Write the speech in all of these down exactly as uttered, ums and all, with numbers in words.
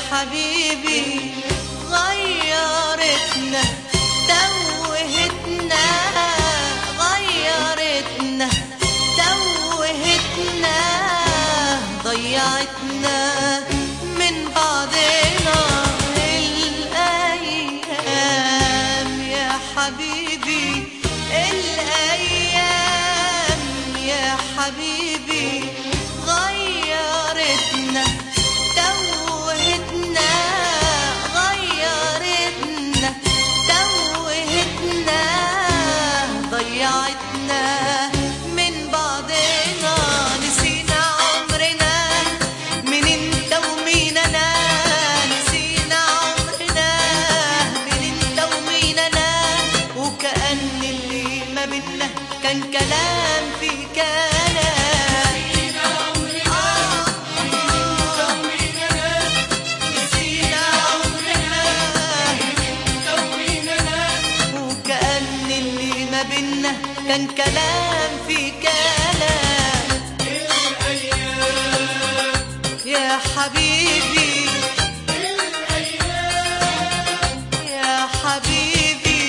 حبيبي غيرتنا توهتنا غيرتنا توهتنا ضيعتنا من بعدنا الأيام يا حبيبي الأيام يا حبيبي غيرتنا توهتنا غيرتنا توهتنا ضيعتنا من بعضنا نسينا عمرنا من انت ومين انا نسينا عمرنا من انت ومين انا وكأن اللي ما بينا كان كلام في كلام كان كلام في كلام الأيام يا حبيبي الأيام يا حبيبي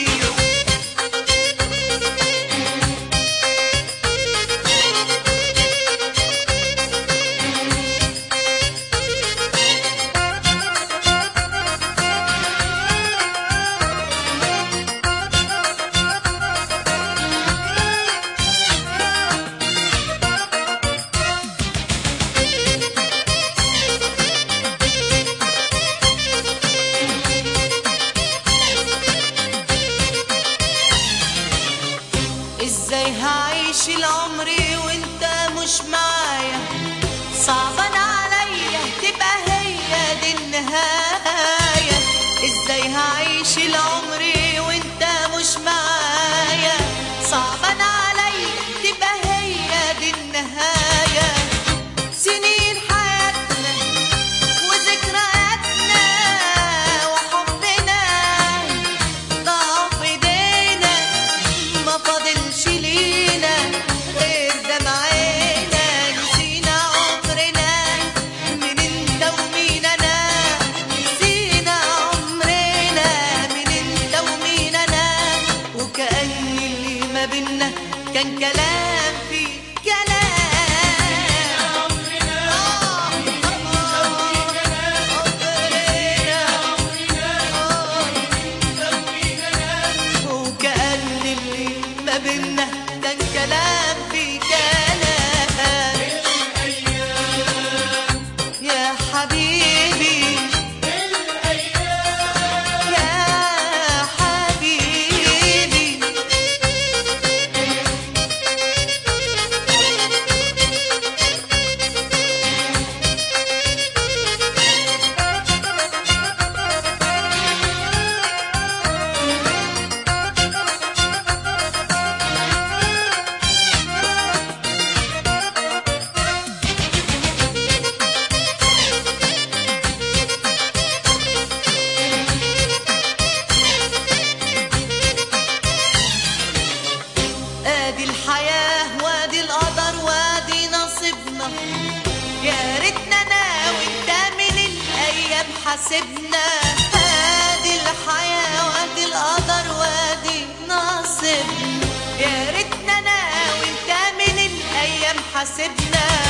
ازاي هعيش العمر وانت مش معايا صعبان عليا تبقى هي دي النهاية ازاي هعيش العمر وانت مش معايا صعبان عليا تبقى هي دي النهاية سنين حياتنا وذكرياتنا وحبنا ضاع في ايدينا ما فاضلش لينا غير دمعنا نسينا عمرنا من انت ومين انا نسينا عمرنا من انت ومين انا وكأن اللي ما بينا كان كلام في كلام وكأن اللي ما بينا كان كلام في كلام الأيام يا حبيبي الأيام يا حبيبي ادي الحياة وادي القدر وادي نصيبنا يا ريتنا انا وانت من الايام حاسبنا ادي الحياة وادي القدر وادي نصيبنا يا ريتنا انا وانت من الايام حاسبنا